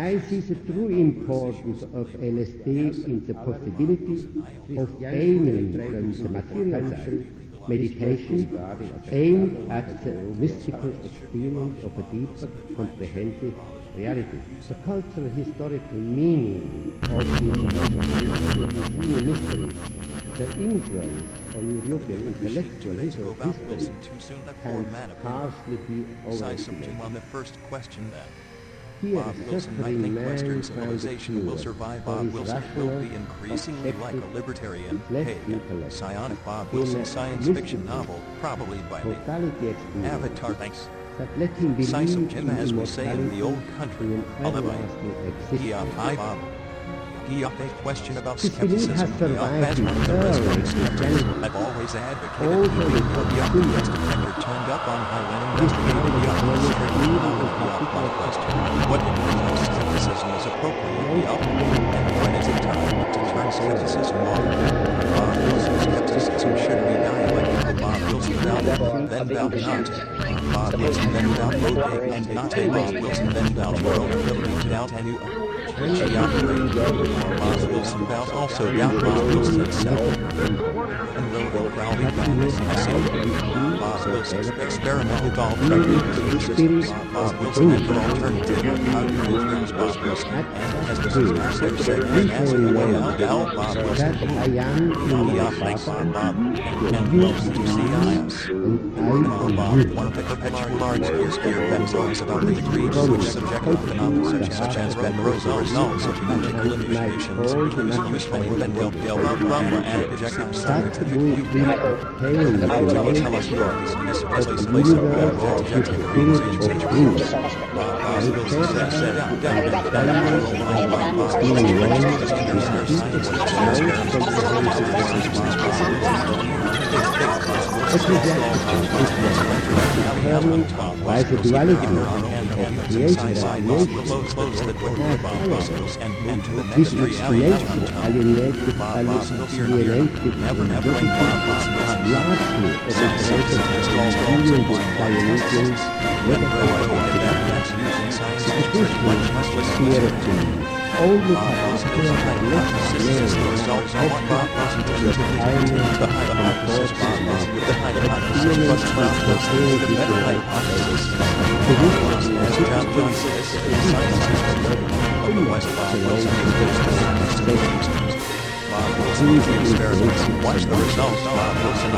I see the true importance of LSD in the possibility of gaining from the material side meditation aimed at the mystical experience of a deeper, comprehensive reality. The cultural historical meaning of the mystery, the influence on European intellectual history can scarcely be overestimated. On the first question then. Here, Bob Wilson, I think Western civilization will survive. Bob Wilson will be increasingly like a libertarian, pagan, psionic Bob Wilson science fiction novel, probably by the Avatar. Thanks. Sisum Jim, as we say in the old country, a question about skepticism. That's one of the residents. I've always advocated keeping the detector turned up on high when investigating my question. What degree of skepticism is appropriate? And when is it time to turn skepticism on? Bob Wilson's skepticism should be dialectical. Bob Wilson then thou not. Bob Wilson then thou bodega and not a Bob Wilson then thou your own ability to doubt and you Bob Wilson doubt also doubt Bob Wilson himself. And will crowding down this Bob Wilson's experiment with all techniques. Bob Wilson and an alternative of how to prove things Bob Wilson. And as this is our segment, asking away out doubt Bob Wilson. Thanks Bob. And Wilson to see us. Bob, one of the perpetual large-scale benzos about the degrees to which subjective phenomena such as Penrose results of magical illuminations produce useful and Del Brahma and objective scientific viewpoint. And will tell us yours in this place of objective reasons. Bob Wilson said by the duality of creation and this explanation alienated largely all the participants have left watch the results. Bob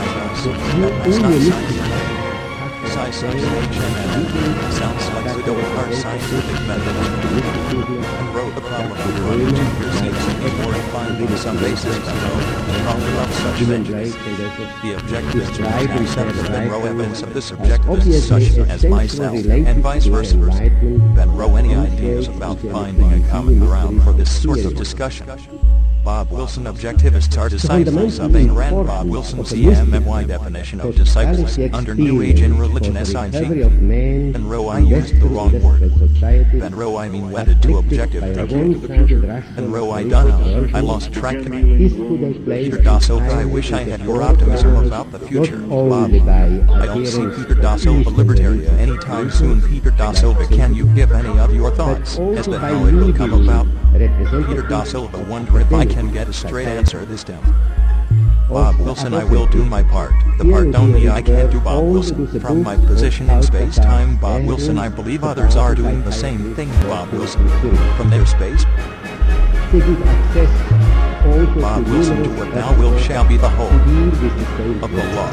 sounds like the Descartes scientific method and wrote the problem of before finding some basis to about such things. The objectivists accept the Benro evidence of the subjectivists such as myself and vice versa. Benro any ideas about finding a common ground for this sort of discussion. Bob Wilson objectivists are disciples of Ayn Rand. Bob Wilson's CMMY definition of disciples under New Age in religion SIG. Benro I used the wrong word. Benro I mean wedded to objective thinking. Benro I done I lost track of it. Peter Dasoka, I wish I had your optimism about the future. Bob, I don't see Peter Dasoka libertarian anytime soon. Peter Dasoka, can you give any of your thoughts as to how it will come about? Peter Dasoka, wonder if I can get a straight answer this time. Bob Wilson, I will do my part. The part only I can't do. Bob Wilson, from my position in space-time. Bob Wilson, I believe others are doing the same thing. Bob Wilson, from their space. Bob Wilson, to what thou wilt shall be the whole of the law.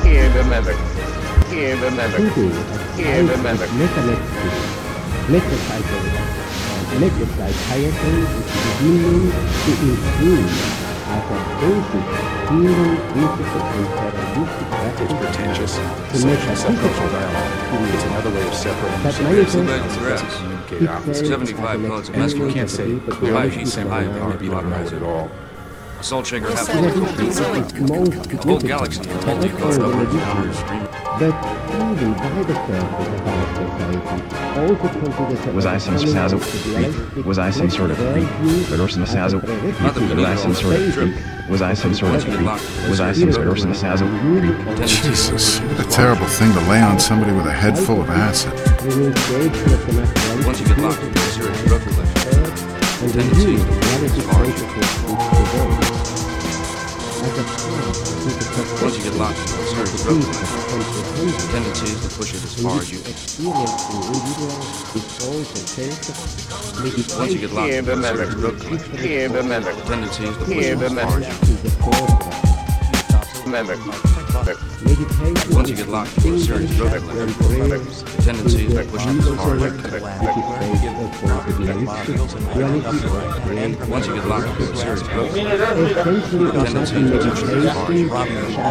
Psychiatry is beginning to include as a basic healing principle and therapeutic practice. It's pretentious. Social subcultural dialogue. It's another way of separating. 75 pellets of mescaline. You can't say high power polarize at all. Assault shaker has the whole galaxy is but even by the surface of our society also considers was I some freak? Was I some sort of freak? Or some sazo? Was I some sort of freak? Was I some sort of freak? Was I some sort of sazo? Jesus, what a terrible thing to lay on somebody with a head full of acid. Once you get locked into a serious drug collection. and The tendency review is to push it reality as far as you processes which evolve. As a part to the Once you get locked into a certain drug collection, the tendency is to push it as far as you can. experiencing individuals with all the sense meditation Once you get locked into a certain drug collection, the tendency is to push it as far as you is the forefront. Meditation Once you get locked into a certain drug collection, the tendency is to push it as far as you can. Once you get locked into a certain drug collection, the tendency is to push it as far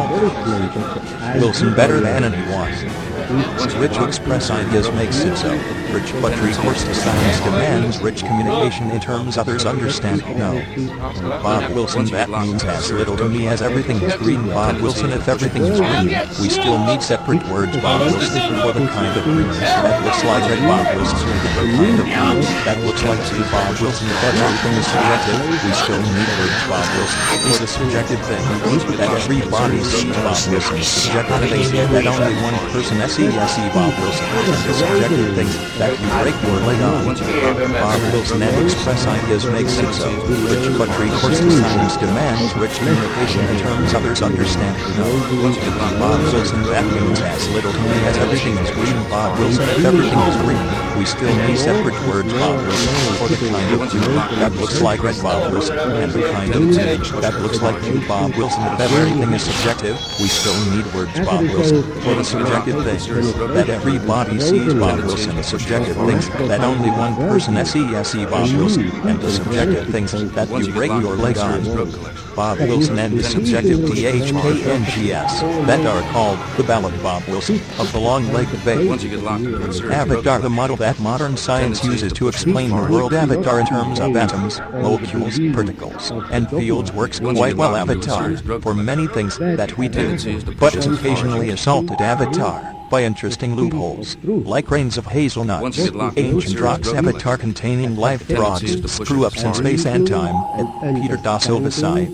as you can. Wilson better than anyone. Rich express ideas makes it so. Rich but recourse to science demands rich communication in terms others understand. No. Bob Wilson, that means as little to me as everything is green. Bob Wilson, if everything is green, we still need separate words. Bob Wilson, for the kind of green that looks like red. Bob Wilson, for the kind of green that looks like blue. Bob Wilson, if everything is subjective, we still need words. Bob Wilson, for the subjective thing that everybody sees. Bob Wilson, subjective things that only one person sees. Bob Wilson, the subjective things that you break your leg on. Bob Wilson and express ideas makes it so. Rich but recourse to science demands rich communication in terms others understand. No. Bob Wilson, that means as little to me as everything is green. Bob Wilson, if everything is green, we still need separate words. Bob Wilson, for the kind of blue that looks like red. Bob Wilson, and the kind of blue that looks like blue. Bob Wilson, if everything is subjective, we still need words. Bob Wilson, for the subjective things that everybody sees. Bob Wilson, the subjective things that only one person sees. Bob Wilson, and the subjective things that you break your leg on. Bob Wilson and the subjective DHKNGS that are called the ballad. Bob Wilson of the long-legged vape. Avatar, the model that modern science uses to explain the world. Avatar in terms of atoms, molecules, particles, and fields works quite well. Avatar for many things that we do, but is occasionally assaulted. Avatar by interesting loopholes, like grains of hazelnuts, ancient rocks. Avatar containing life frauds, screw-ups in space and time. Peter Da Silva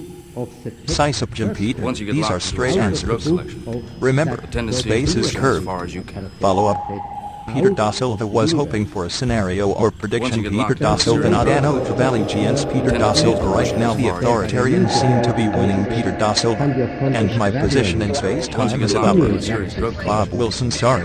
Psi Subject Pete, these are straight answers. Remember, space is curved. Follow up. Peter Da Silva was hoping for a scenario or prediction. Peter Da Silva, not Anno Valley GN's Peter Da Silva. Right now the authoritarians seem to be winning. Peter Da Silva, and my position in space-time is about Bob Wilson, sorry.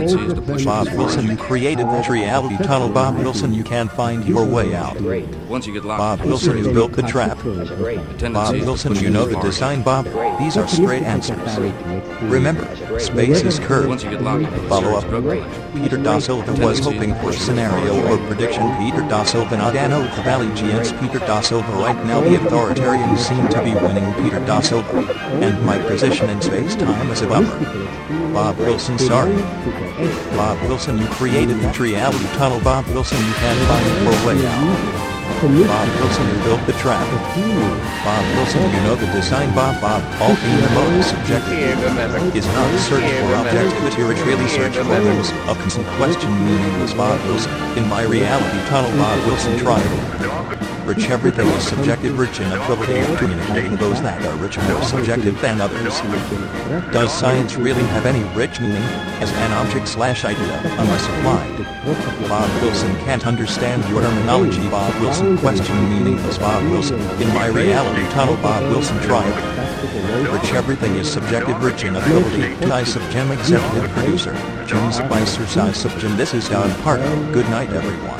Bob Wilson, you created that reality tunnel. Bob Wilson, you can't find your way out. Bob Wilson, you built the trap. Bob Wilson, you know the design. Bob, these are straight answers. Remember, space is curved. Follow up. Peter Da Silva was hoping for a scenario or prediction. Peter Da Silva, not Anno Valley GN's Peter Da Silva. Right now the authoritarians seem to be winning. Peter Da Silva, and my position in space-time is a bummer. Bob Wilson, sorry. Bob Wilson, you created that reality tunnel. Bob Wilson, you can't find your way out. Bob Wilson, you built the trap. Bob Wilson, you know the design. Bob, all being remote subjective is not a search for objectivity, it's really search for things of constant question meaningless. Bob Wilson, in my reality tunnel. Bob Wilson tried. Rich everything is subjective, rich in ability of communicating those that are rich more subjective than others. Does science really have any rich meaning as an object/idea unless applied? Bob Wilson can't understand your terminology. Bob Wilson question meaningless. Bob Wilson, in my reality tunnel. Bob Wilson tried. Rich everything is subjective, rich in ability. Psi Subgem executive producer, Jim Spicer. Psi Subgem, this is Don Parker. Good night everyone.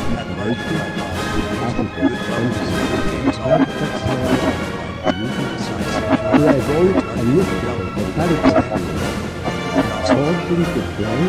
To avoid a mystical comparison, according to plan,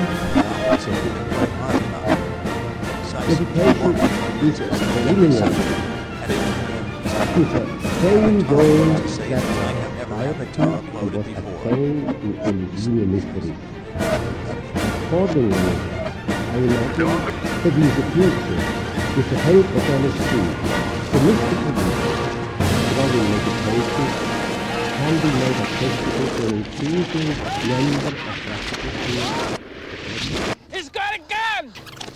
meditation is preliminary to the same goal that Avatar was attained in Elysian mysteries. Accordingly, I imagine that in the future, with the help of LSD, the mystical involving meditation can be made accessible to an increasing number of practitioners. He's got a gun!